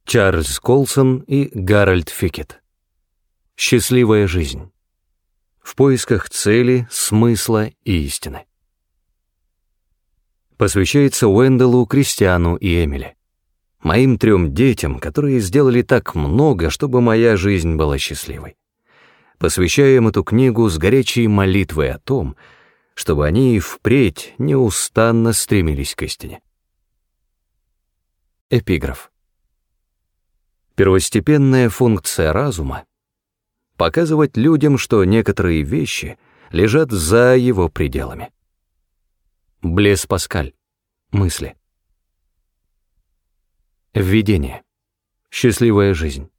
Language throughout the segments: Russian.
Чарльз Колсон и Гарольд Фикет. Счастливая жизнь. В поисках цели, смысла и истины. Посвящается Уэндалу, Кристиану и Эмили. Моим 3 детям, которые сделали так много, чтобы моя жизнь была счастливой. Посвящаем эту книгу с горячей молитвой о том, чтобы они и впредь неустанно стремились к истине. Эпиграф. Первостепенная функция разума — показывать людям, что некоторые вещи лежат за его пределами. Блез Паскаль. Мысли. Введение. Счастливая жизнь.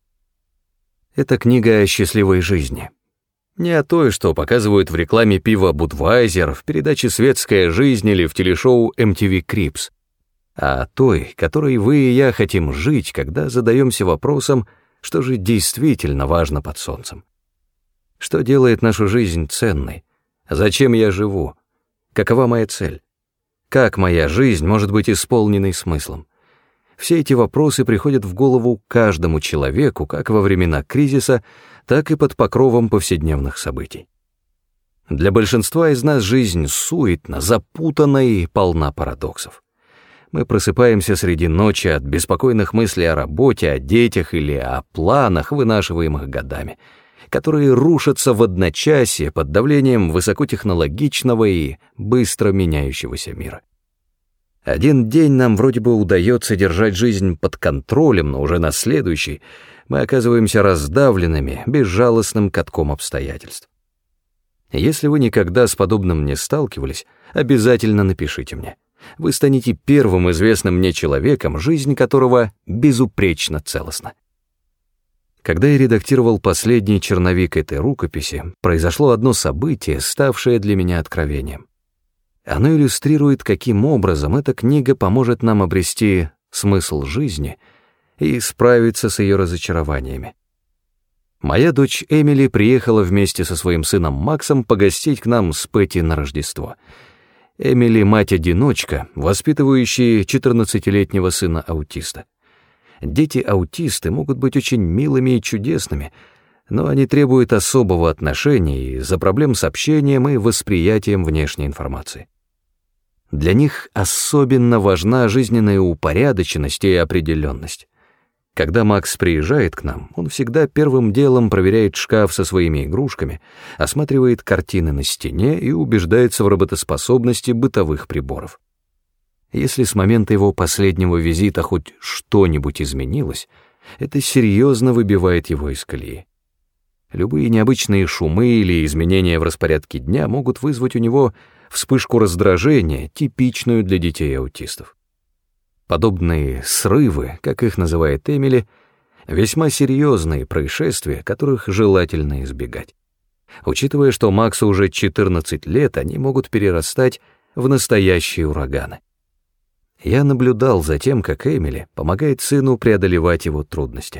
Это книга о счастливой жизни. Не о той, что показывают в рекламе пива Budweiser, в передаче «Светская жизнь» или в телешоу MTV Cribs, а о той, которой вы и я хотим жить, когда задаемся вопросом, что же действительно важно под солнцем. Что делает нашу жизнь ценной? Зачем я живу? Какова моя цель? Как моя жизнь может быть исполненной смыслом? Все эти вопросы приходят в голову каждому человеку, как во времена кризиса, так и под покровом повседневных событий. Для большинства из нас жизнь суетна, запутана и полна парадоксов. Мы просыпаемся среди ночи от беспокойных мыслей о работе, о детях или о планах, вынашиваемых годами, которые рушатся в одночасье под давлением высокотехнологичного и быстро меняющегося мира. Один день нам вроде бы удается держать жизнь под контролем, но уже на следующий мы оказываемся раздавленными безжалостным катком обстоятельств. Если вы никогда с подобным не сталкивались, обязательно напишите мне. Вы станете первым известным мне человеком, жизнь которого безупречно целостна. Когда я редактировал последний черновик этой рукописи, произошло одно событие, ставшее для меня откровением. Оно иллюстрирует, каким образом эта книга поможет нам обрести смысл жизни и справиться с ее разочарованиями. Моя дочь Эмили приехала вместе со своим сыном Максом погостить к нам с Пэтти на Рождество. Эмили — мать-одиночка, воспитывающая 14-летнего сына-аутиста. Дети-аутисты могут быть очень милыми и чудесными, но они требуют особого отношения из-за проблем с общением и восприятием внешней информации. Для них особенно важна жизненная упорядоченность и определенность. Когда Макс приезжает к нам, он всегда первым делом проверяет шкаф со своими игрушками, осматривает картины на стене и убеждается в работоспособности бытовых приборов. Если с момента его последнего визита хоть что-нибудь изменилось, это серьезно выбивает его из колеи. Любые необычные шумы или изменения в распорядке дня могут вызвать у него вспышку раздражения, типичную для детей-аутистов. Подобные срывы, как их называет Эмили, весьма серьезные происшествия, которых желательно избегать. Учитывая, что Максу уже 14 лет, они могут перерастать в настоящие ураганы. Я наблюдал за тем, как Эмили помогает сыну преодолевать его трудности.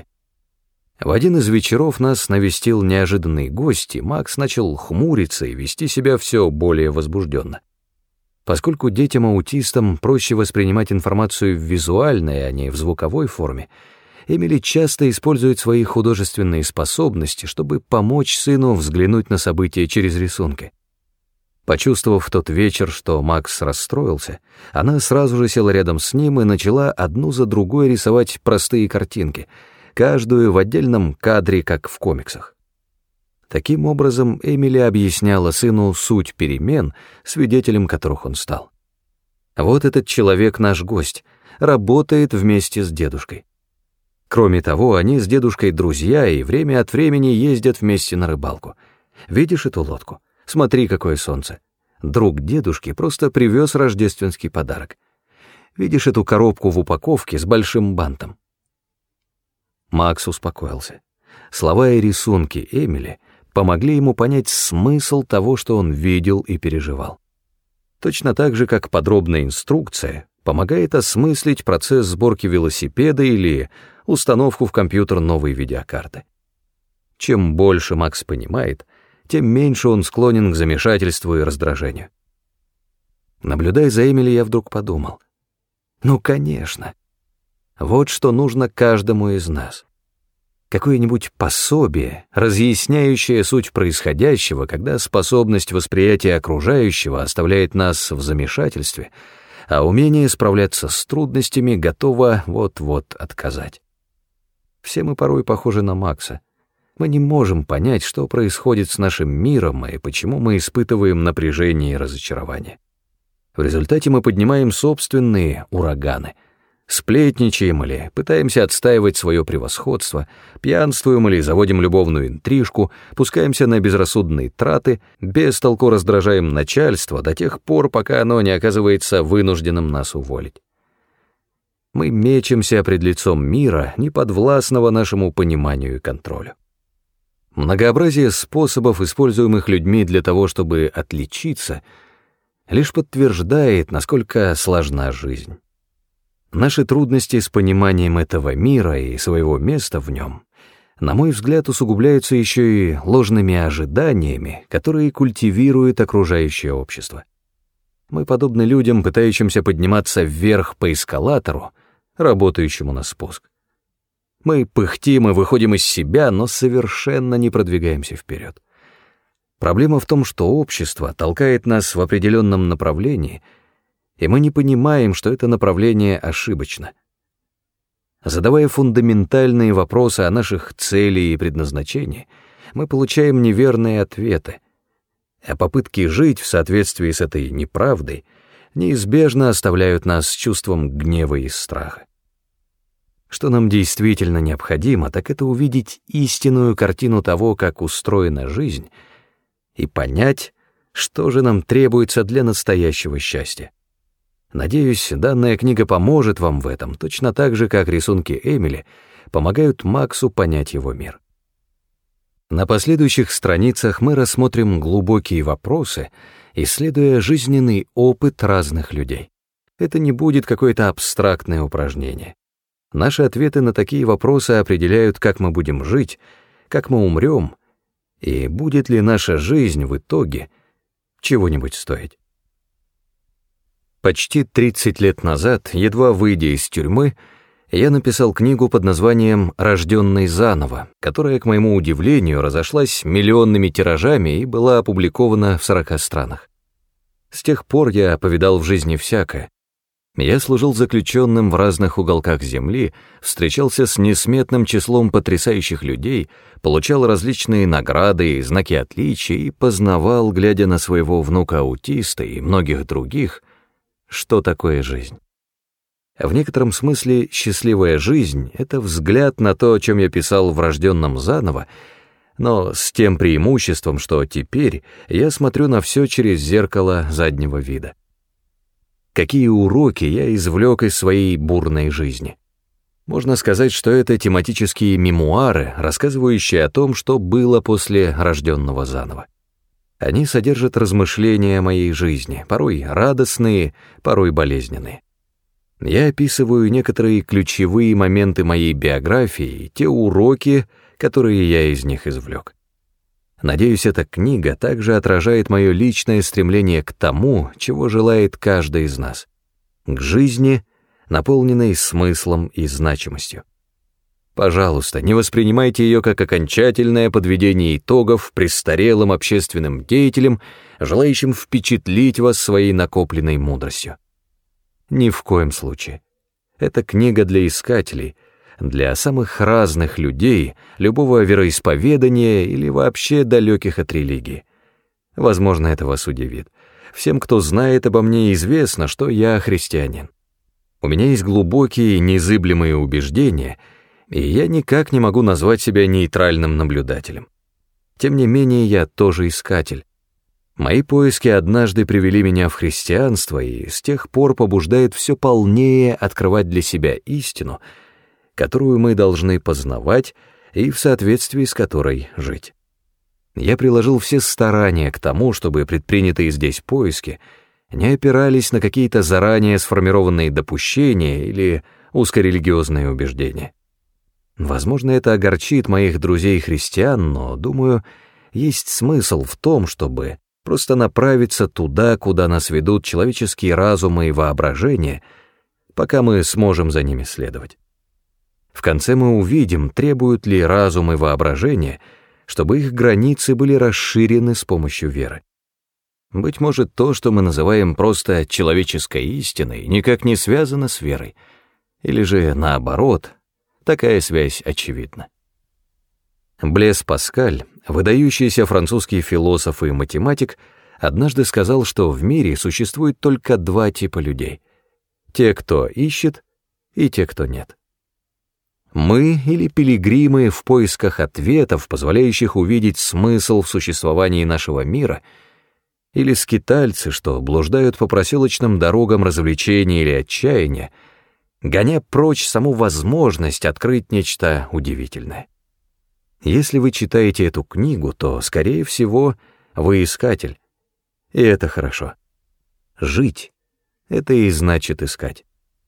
В один из вечеров нас навестил неожиданный гость, и Макс начал хмуриться и вести себя все более возбужденно. Поскольку детям-аутистам проще воспринимать информацию в визуальной, а не в звуковой форме, Эмили часто использует свои художественные способности, чтобы помочь сыну взглянуть на события через рисунки. Почувствовав в тот вечер, что Макс расстроился, она сразу же села рядом с ним и начала одну за другой рисовать простые картинки, каждую в отдельном кадре, как в комиксах. Таким образом, Эмили объясняла сыну суть перемен, свидетелем которых он стал. Вот этот человек наш гость, работает вместе с дедушкой. Кроме того, они с дедушкой друзья и время от времени ездят вместе на рыбалку. Видишь эту лодку? Смотри, какое солнце. Друг дедушки просто привез рождественский подарок. Видишь эту коробку в упаковке с большим бантом? Макс успокоился. Слова и рисунки Эмили помогли ему понять смысл того, что он видел и переживал. Точно так же, как подробная инструкция помогает осмыслить процесс сборки велосипеда или установку в компьютер новой видеокарты. Чем больше Макс понимает, тем меньше он склонен к замешательству и раздражению. Наблюдая за Эмили, я вдруг подумал: ну, конечно. Вот что нужно каждому из нас. Какое-нибудь пособие, разъясняющее суть происходящего, когда способность восприятия окружающего оставляет нас в замешательстве, а умение справляться с трудностями готово вот-вот отказать. Все мы порой похожи на Макса. Мы не можем понять, что происходит с нашим миром и почему мы испытываем напряжение и разочарование. В результате мы поднимаем собственные ураганы, сплетничаем или пытаемся отстаивать свое превосходство, пьянствуем или заводим любовную интрижку, пускаемся на безрассудные траты, бестолку раздражаем начальство до тех пор, пока оно не оказывается вынужденным нас уволить. Мы мечемся пред лицом мира, неподвластного нашему пониманию и контролю. Многообразие способов, используемых людьми для того, чтобы отличиться, лишь подтверждает, насколько сложна жизнь. Наши трудности с пониманием этого мира и своего места в нем, на мой взгляд, усугубляются еще и ложными ожиданиями, которые культивирует окружающее общество. Мы подобны людям, пытающимся подниматься вверх по эскалатору, работающему на спуск. Мы пыхтим и выходим из себя, но совершенно не продвигаемся вперед. Проблема в том, что общество толкает нас в определенном направлении, и мы не понимаем, что это направление ошибочно. Задавая фундаментальные вопросы о наших целях и предназначении, мы получаем неверные ответы, а попытки жить в соответствии с этой неправдой неизбежно оставляют нас с чувством гнева и страха. Что нам действительно необходимо, так это увидеть истинную картину того, как устроена жизнь, и понять, что же нам требуется для настоящего счастья. Надеюсь, данная книга поможет вам в этом, точно так же, как рисунки Эмили помогают Максу понять его мир. На последующих страницах мы рассмотрим глубокие вопросы, исследуя жизненный опыт разных людей. Это не будет какое-то абстрактное упражнение. Наши ответы на такие вопросы определяют, как мы будем жить, как мы умрем, и будет ли наша жизнь в итоге чего-нибудь стоить. Почти 30 лет назад, едва выйдя из тюрьмы, я написал книгу под названием «Рожденный заново», которая, к моему удивлению, разошлась миллионными тиражами и была опубликована в 40 странах. С тех пор я повидал в жизни всякое. Я служил заключенным в разных уголках земли, встречался с несметным числом потрясающих людей, получал различные награды и знаки отличия и познавал, глядя на своего внука-аутиста и многих других, что такое жизнь. В некотором смысле счастливая жизнь — это взгляд на то, о чем я писал в «Рожденном заново», но с тем преимуществом, что теперь я смотрю на все через зеркало заднего вида. Какие уроки я извлек из своей бурной жизни? Можно сказать, что это тематические мемуары, рассказывающие о том, что было после рожденного заново. Они содержат размышления о моей жизни, порой радостные, порой болезненные. Я описываю некоторые ключевые моменты моей биографии и те уроки, которые я из них извлек. Надеюсь, эта книга также отражает мое личное стремление к тому, чего желает каждый из нас, к жизни, наполненной смыслом и значимостью. Пожалуйста, не воспринимайте ее как окончательное подведение итогов престарелым общественным деятелям, желающим впечатлить вас своей накопленной мудростью. Ни в коем случае. Это книга для искателей, для самых разных людей, любого вероисповедания или вообще далеких от религии. Возможно, это вас удивит. Всем, кто знает обо мне, известно, что я христианин. У меня есть глубокие, незыблемые убеждения, и я никак не могу назвать себя нейтральным наблюдателем. Тем не менее, я тоже искатель. Мои поиски однажды привели меня в христианство и с тех пор побуждают все полнее открывать для себя истину, которую мы должны познавать и в соответствии с которой жить. Я приложил все старания к тому, чтобы предпринятые здесь поиски не опирались на какие-то заранее сформированные допущения или узкорелигиозные убеждения. Возможно, это огорчит моих друзей-христиан, но, думаю, есть смысл в том, чтобы просто направиться туда, куда нас ведут человеческие разумы и воображение, пока мы сможем за ними следовать. В конце мы увидим, требуют ли разум и воображение, чтобы их границы были расширены с помощью веры. Быть может, то, что мы называем просто человеческой истиной, никак не связано с верой. Или же, наоборот, такая связь очевидна. Блез Паскаль, выдающийся французский философ и математик, однажды сказал, что в мире существует только два типа людей: те, кто ищет, и те, кто нет. Мы или пилигримы в поисках ответов, позволяющих увидеть смысл в существовании нашего мира, или скитальцы, что блуждают по проселочным дорогам развлечения или отчаяния, гоня прочь саму возможность открыть нечто удивительное. Если вы читаете эту книгу, то, скорее всего, вы искатель, и это хорошо. Жить — это и значит искать.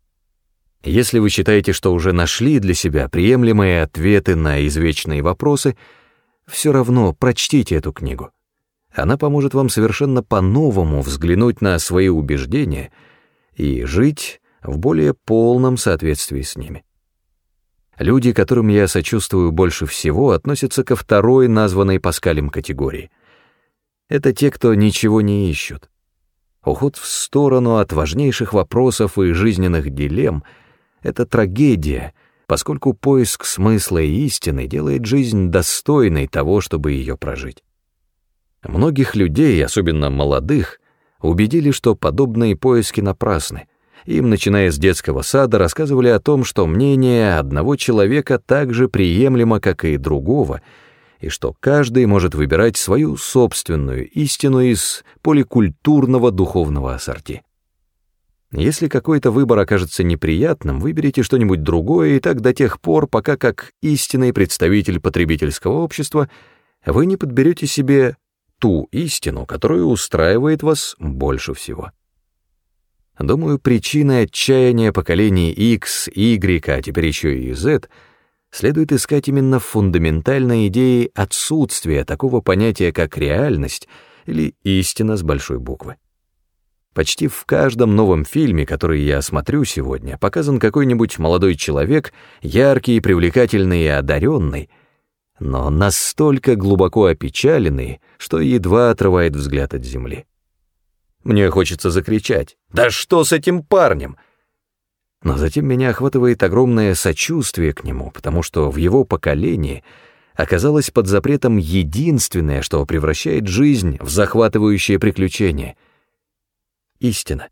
Если вы считаете, что уже нашли для себя приемлемые ответы на извечные вопросы, все равно прочтите эту книгу. Она поможет вам совершенно по-новому взглянуть на свои убеждения и жить в более полном соответствии с ними. Люди, которым я сочувствую больше всего, относятся ко второй названной Паскалем категории. Это те, кто ничего не ищут. Уход в сторону от важнейших вопросов и жизненных дилемм — это трагедия, поскольку поиск смысла и истины делает жизнь достойной того, чтобы ее прожить. Многих людей, особенно молодых, убедили, что подобные поиски напрасны. Им, начиная с детского сада, рассказывали о том, что мнение одного человека так же приемлемо, как и другого, и что каждый может выбирать свою собственную истину из поликультурного духовного ассорти. Если какой-то выбор окажется неприятным, выберите что-нибудь другое, и так до тех пор, пока как истинный представитель потребительского общества вы не подберете себе ту истину, которая устраивает вас больше всего. Думаю, причиной отчаяния поколений X, Y, а теперь еще и Z следует искать именно в фундаментальной идее отсутствия такого понятия, как реальность или истина с большой буквы. Почти в каждом новом фильме, который я смотрю сегодня, показан какой-нибудь молодой человек, яркий, привлекательный и одаренный, но настолько глубоко опечаленный, что едва отрывает взгляд от земли. Мне хочется закричать: «Да что с этим парнем?» Но затем меня охватывает огромное сочувствие к нему, потому что в его поколении оказалось под запретом единственное, что превращает жизнь в захватывающее приключение — истина.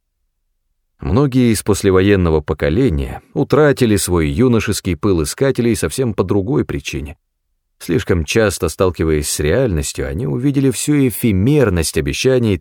Многие из послевоенного поколения утратили свой юношеский пыл искателей совсем по другой причине. Слишком часто, сталкиваясь с реальностью, они увидели всю эфемерность обещаний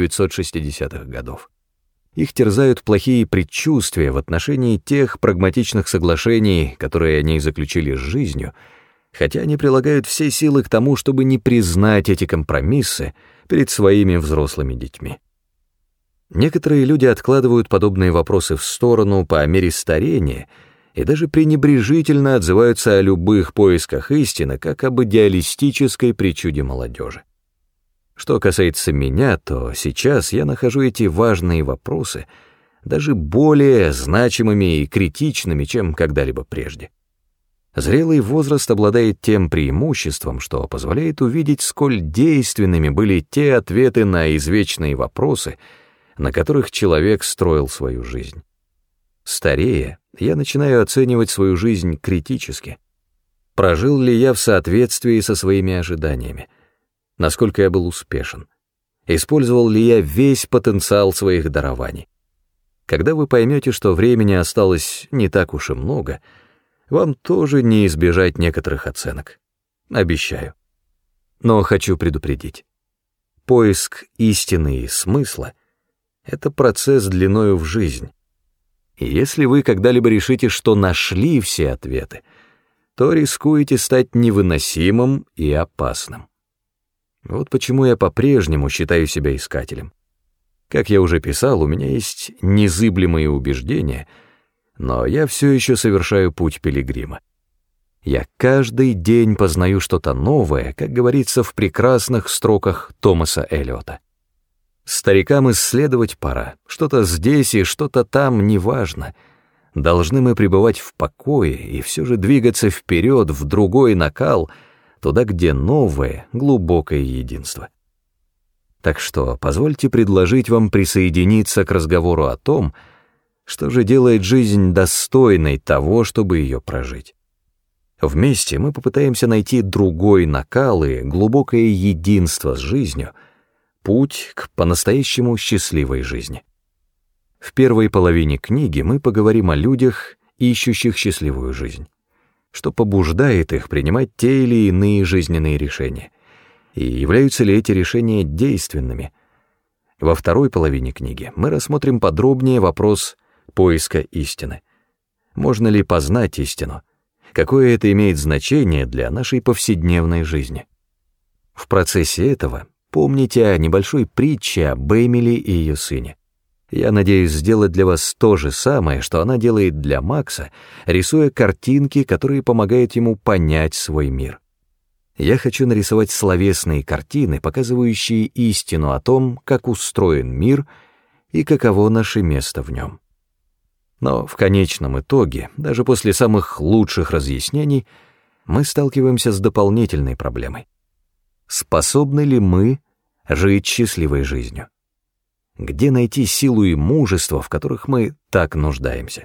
1960-х годов. Их терзают плохие предчувствия в отношении тех прагматичных соглашений, которые они заключили с жизнью, хотя они прилагают все силы к тому, чтобы не признать эти компромиссы перед своими взрослыми детьми. Некоторые люди откладывают подобные вопросы в сторону по мере старения и даже пренебрежительно отзываются о любых поисках истины как об идеалистической причуде молодежи. Что касается меня, то сейчас я нахожу эти важные вопросы даже более значимыми и критичными, чем когда-либо прежде. Зрелый возраст обладает тем преимуществом, что позволяет увидеть, сколь действенными были те ответы на извечные вопросы, на которых человек строил свою жизнь. Старея, я начинаю оценивать свою жизнь критически. Прожил ли я в соответствии со своими ожиданиями? Насколько я был успешен? Использовал ли я весь потенциал своих дарований? Когда вы поймете, что времени осталось не так уж и много, вам тоже не избежать некоторых оценок. Обещаю. Но хочу предупредить. Поиск истины и смысла — это процесс длиною в жизнь. И если вы когда-либо решите, что нашли все ответы, то рискуете стать невыносимым и опасным. Вот почему я по-прежнему считаю себя искателем. Как я уже писал, у меня есть незыблемые убеждения, но я все еще совершаю путь пилигрима. Я каждый день познаю что-то новое, как говорится в прекрасных строках Томаса Эллиота. Старикам исследовать пора, что-то здесь и что-то там неважно, должны мы пребывать в покое и все же двигаться вперед в другой накал, туда, где новое, глубокое единство. Так что позвольте предложить вам присоединиться к разговору о том, что же делает жизнь достойной того, чтобы ее прожить. Вместе мы попытаемся найти другой накал и глубокое единство с жизнью, путь к по-настоящему счастливой жизни. В первой половине книги мы поговорим о людях, ищущих счастливую жизнь, что побуждает их принимать те или иные жизненные решения, и являются ли эти решения действенными. Во второй половине книги мы рассмотрим подробнее вопрос поиска истины. Можно ли познать истину? Какое это имеет значение для нашей повседневной жизни? В процессе этого помните о небольшой притче об Эмили и ее сыне. Я надеюсь сделать для вас то же самое, что она делает для Макса, рисуя картинки, которые помогают ему понять свой мир. Я хочу нарисовать словесные картины, показывающие истину о том, как устроен мир и каково наше место в нем. Но в конечном итоге, даже после самых лучших разъяснений, мы сталкиваемся с дополнительной проблемой. Способны ли мы жить счастливой жизнью? Где найти силу и мужество, в которых мы так нуждаемся?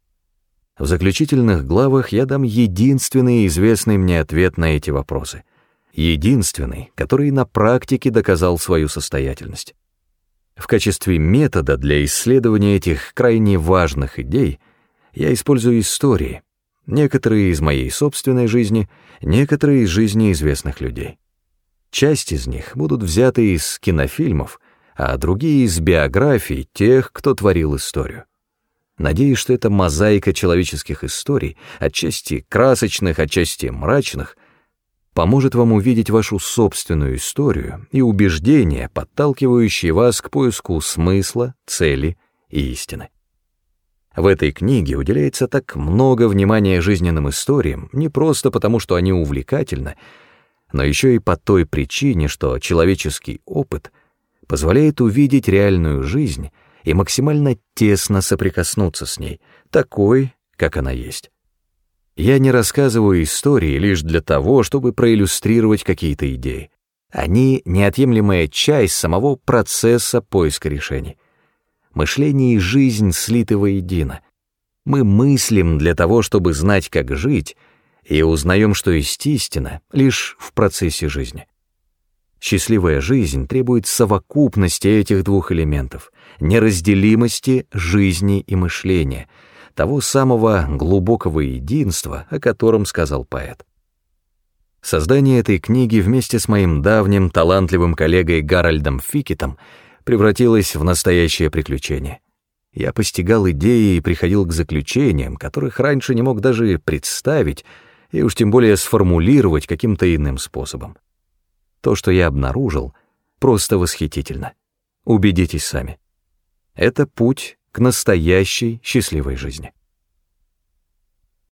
В заключительных главах я дам единственный известный мне ответ на эти вопросы. Единственный, который на практике доказал свою состоятельность. В качестве метода для исследования этих крайне важных идей я использую истории, некоторые из моей собственной жизни, некоторые из жизни известных людей. Часть из них будут взяты из кинофильмов, а другие из биографий тех, кто творил историю. Надеюсь, что эта мозаика человеческих историй, отчасти красочных, отчасти мрачных, поможет вам увидеть вашу собственную историю и убеждения, подталкивающие вас к поиску смысла, цели и истины. В этой книге уделяется так много внимания жизненным историям не просто потому, что они увлекательны, но еще и по той причине, что человеческий опыт позволяет увидеть реальную жизнь и максимально тесно соприкоснуться с ней, такой, как она есть. Я не рассказываю истории лишь для того, чтобы проиллюстрировать какие-то идеи. Они — неотъемлемая часть самого процесса поиска решений. Мышление и жизнь слиты воедино. Мы мыслим для того, чтобы знать, как жить, и узнаем, что есть истина, лишь в процессе жизни. Счастливая жизнь требует совокупности этих двух элементов, неразделимости жизни и мышления, того самого глубокого единства, о котором сказал поэт. Создание этой книги вместе с моим давним талантливым коллегой Гарольдом Фикетом превратилось в настоящее приключение. Я постигал идеи и приходил к заключениям, которых раньше не мог даже представить, и уж тем более сформулировать каким-то иным способом. То, что я обнаружил, просто восхитительно. Убедитесь сами. Это путь к настоящей счастливой жизни.